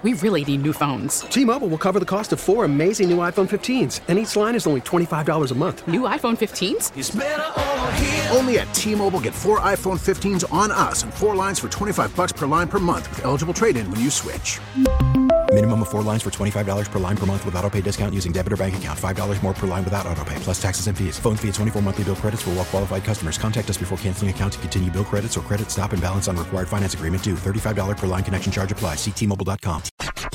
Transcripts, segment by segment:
We really need new phones. T-Mobile will cover the cost of 4 amazing new iPhone 15s, and each line is only $25 a month. New iPhone 15s? It's better over here. Only at T-Mobile, get 4 iPhone 15s on us and 4 lines for $25 per line per month with eligible trade-in when you switch. Minimum of 4 lines for $25 per line per month with autopay discount using debit or bank account. $5 more per line without autopay, plus taxes and fees. Phone fee at 24 monthly bill credits for well-qualified customers. Contact us before canceling account to continue bill credits or credit stop and balance on required finance agreement due. $35 per line connection charge applies. See T-Mobile.com.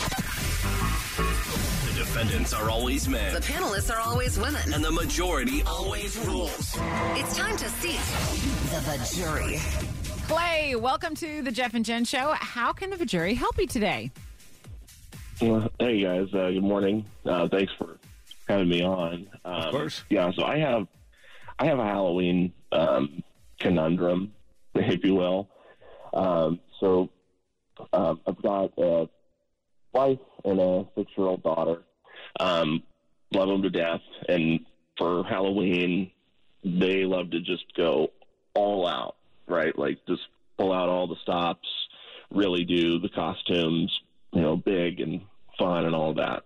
The defendants are always men. The panelists are always women. And the majority always rules. It's time to seat the jury. Clay, welcome to the Jeff and Jen Show. How can the jury help you today? Well, hey guys, good morning. Thanks for having me on. Of course. Yeah, so I have a Halloween conundrum, if you will. I've got a wife and a 6-year-old daughter. Love them to death, and for Halloween, they love to just go all out, right? Like just pull out all the stops, really do the costumes, big and fun and all that.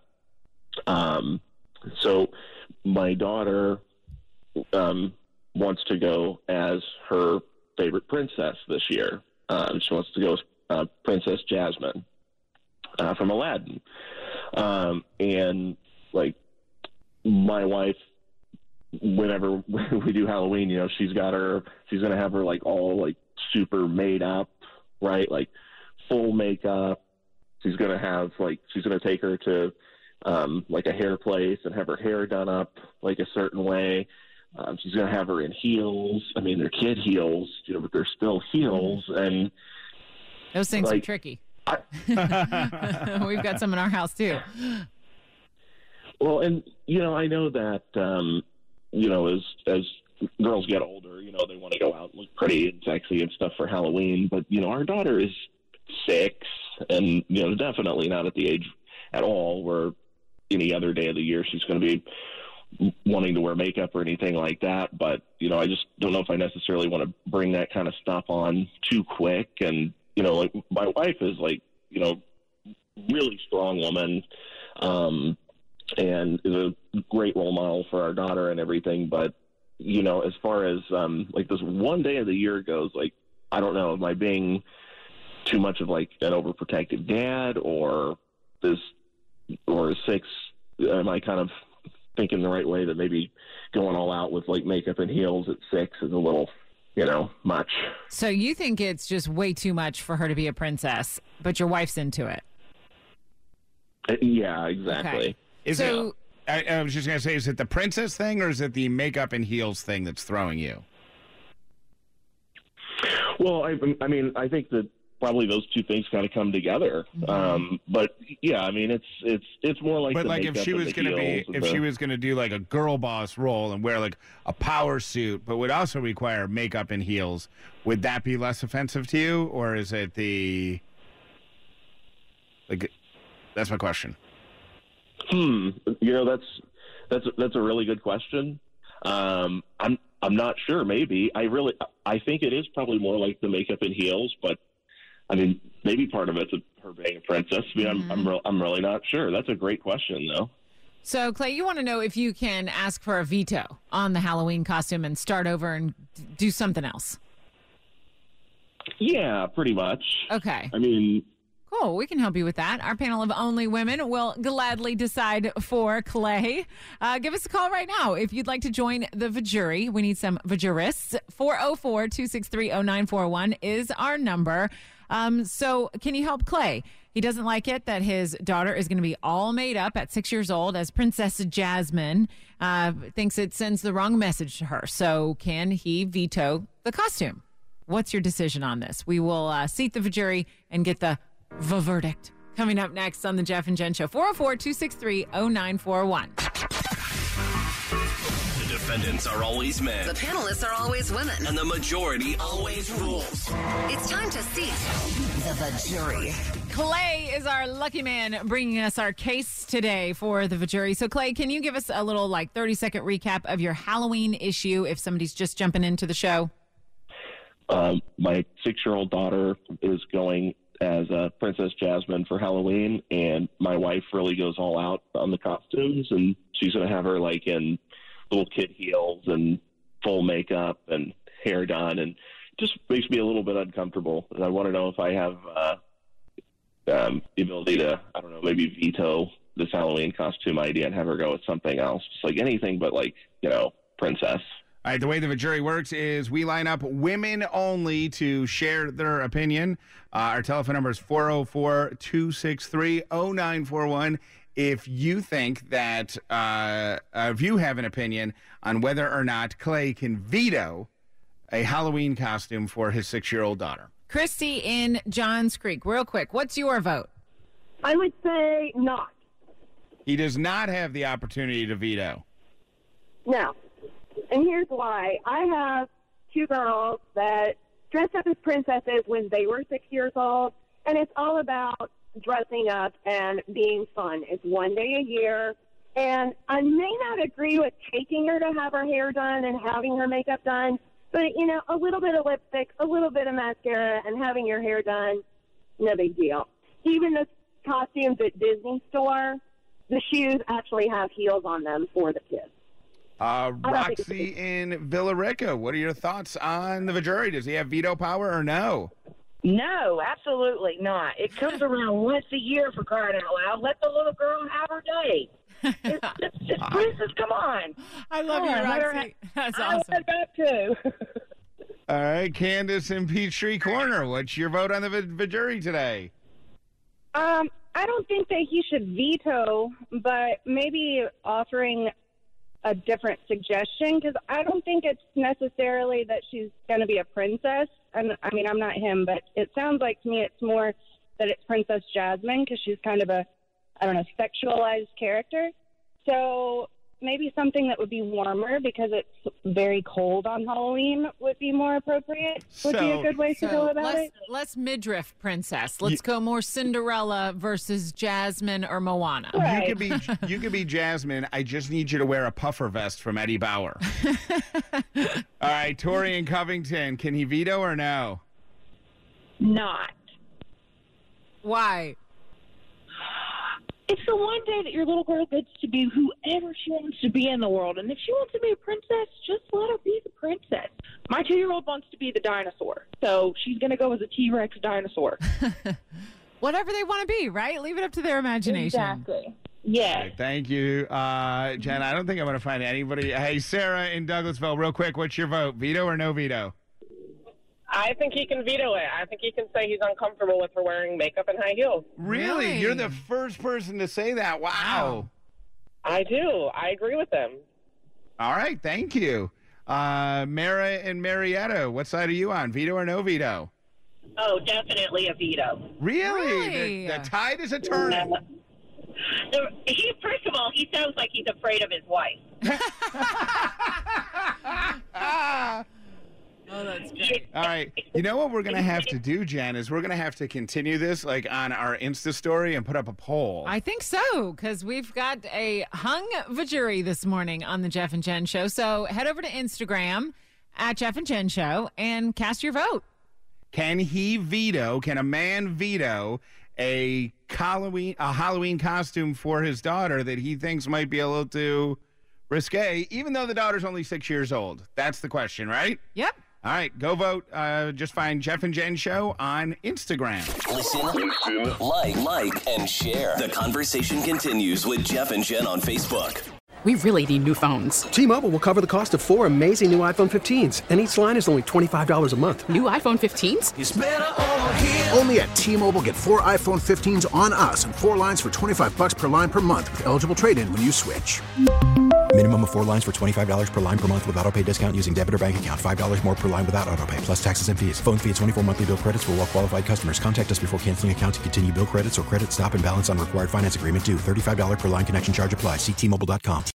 So my daughter wants to go as her favorite princess this year. She wants to go as Princess Jasmine from Aladdin. And like my wife, whenever we do Halloween, she's going to have her like all like super made up, right? Like full makeup. She's going to take her to like a hair place and have her hair done up like a certain way. She's going to have her in heels. I mean, they're kid heels, but they're still heels. And those things are tricky. We've got some in our house too. Well, and, I know that, as girls get older, they want to go out and look pretty and sexy and stuff for Halloween. But, our daughter is 6 and, definitely not at the age at all where any other day of the year she's going to be wanting to wear makeup or anything like that. But, I just don't know if I necessarily want to bring that kind of stuff on too quick. And, like my wife is like, really strong woman, and is a great role model for our daughter and everything. But, as far as, like this one day of the year goes, like, I don't know, am I being too much of like an overprotective dad or is 6, am I kind of thinking the right way that maybe going all out with like makeup and heels at 6 is a little, much. So you think it's just way too much for her to be a princess, but your wife's into it. Yeah, exactly. Okay. I was just going to say, is it the princess thing or is it the makeup and heels thing that's throwing you? Well, I mean, I think that probably those two things kind of come together. Mm-hmm. But yeah, I mean, it's more like. But like, if she was going to do like a girl boss role and wear like a power suit, but would also require makeup and heels, would that be less offensive to you, or is it that's my question. That's a really good question. I'm not sure. Maybe I think it is probably more like the makeup and heels, but I mean, maybe part of it's her being a princess. I mean, I'm really not sure. That's a great question, though. So, Clay, you want to know if you can ask for a veto on the Halloween costume and start over and do something else. Yeah, pretty much. Okay. I mean, cool. We can help you with that. Our panel of only women will gladly decide for Clay. Give us a call right now if you'd like to join the jury. We need some jurists. 404-263-0941 is our number. So can you help Clay? He doesn't like it that his daughter is going to be all made up at 6 years old as Princess Jasmine. Thinks it sends the wrong message to her. So can he veto the costume? What's your decision on this? We will seat the jury and get the verdict coming up next on the Jeff and Jen Show. 404-263-0941. Defendants are always men. The panelists are always women. And the majority always rules. It's time to seat the jury. Clay is our lucky man bringing us our case today for the jury. So, Clay, can you give us a little 30-second recap of your Halloween issue if somebody's just jumping into the show? My 6-year-old daughter is going as Princess Jasmine for Halloween, and my wife really goes all out on the costumes, and she's going to have her like in little kid heels and full makeup and hair done, and just makes me a little bit uncomfortable. And I want to know if I have the ability to, I don't know, maybe veto this Halloween costume idea and have her go with something else, just like anything but like, princess. All right, the way the jury works is we line up women only to share their opinion. Our telephone number is 404-263-0941. If you think that, if you have an opinion on whether or not Clay can veto a Halloween costume for his 6-year-old daughter. Christy in Johns Creek, real quick, what's your vote? I would say not. He does not have the opportunity to veto. No. And here's why. I have 2 girls that dressed up as princesses when they were 6 years old, and it's all about dressing up and being fun. It's one day a year, and I may not agree with taking her to have her hair done and having her makeup done, but, a little bit of lipstick, a little bit of mascara, and having your hair done, no big deal. Even the costumes at Disney Store, the shoes actually have heels on them for the kids. Roxy in Villa Rica, what are your thoughts on the jury? Does he have veto power or no? No, absolutely not. It comes around once a year, for crying out loud. Let the little girl have her day. It's princess, come on. I love you, Roxy. That's awesome. I love that too. All right, Candace in Peachtree Corner, what's your vote on the jury today? I don't think that he should veto, but maybe offering a different suggestion, because I don't think it's necessarily that she's going to be a princess. And I mean, I'm not him, but it sounds like to me it's more that it's Princess Jasmine, because she's kind of a, sexualized character. So maybe something that would be warmer, because it's very cold on Halloween, would be more appropriate. Would be a good way to go about it. Less midriff princess. Let's go more Cinderella versus Jasmine or Moana. Right. You could be Jasmine. I just need you to wear a puffer vest from Eddie Bauer. All right, Tori in Covington, can he veto or no? Not. Why? It's the one day that your little girl gets to be whoever she wants to be in the world. And if she wants to be a princess, just let her be the princess. My 2-year-old wants to be the dinosaur, so she's going to go as a T-Rex dinosaur. Whatever they want to be, right? Leave it up to their imagination. Exactly. Yeah. Okay, thank you. Jen, I don't think I'm going to find anybody. Hey, Sarah in Douglasville, real quick, what's your vote? Veto or no veto? I think he can veto it. I think he can say he's uncomfortable with her wearing makeup and high heels. Really? You're the first person to say that. Wow. I do. I agree with him. All right. Thank you. Mara and Marietta, what side are you on? Veto or no veto? Oh, definitely a veto. Really? The tide is a turning. First of all, he sounds like he's afraid of his wife. Oh, that's great. All right. You know what we're going to have to do, Jen, is we're going to have to continue this like on our Insta story and put up a poll. I think so, because we've got a hung vajuri this morning on the Jeff and Jen Show. So head over to Instagram at Jeff and Jen Show and cast your vote. Can a man veto a Halloween costume for his daughter that he thinks might be a little too risque, even though the daughter's only 6 years old? That's the question, right? Yep. All right, go vote. Just find Jeff and Jen Show on Instagram. Listen, like, and share. The conversation continues with Jeff and Jen on Facebook. We really need new phones. T-Mobile will cover the cost of 4 amazing new iPhone 15s, and each line is only $25 a month. New iPhone 15s? It's better over here. Only at T-Mobile, get 4 iPhone 15s on us and 4 lines for $25 per line per month with eligible trade-in when you switch. Minimum of 4 lines for $25 per line per month with autopay discount using debit or bank account. $5 more per line without autopay, plus taxes and fees. Phone fee at 24 monthly bill credits for well-qualified customers. Contact us before canceling account to continue bill credits or credit stop and balance on required finance agreement due. $35 per line connection charge applies. See T-Mobile.com.